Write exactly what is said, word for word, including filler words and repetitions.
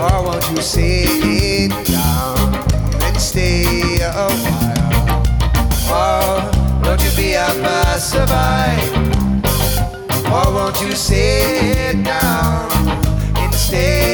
Or won't you sit down and stay a while? Or won't you be a passerby? Or won't you sit down and stay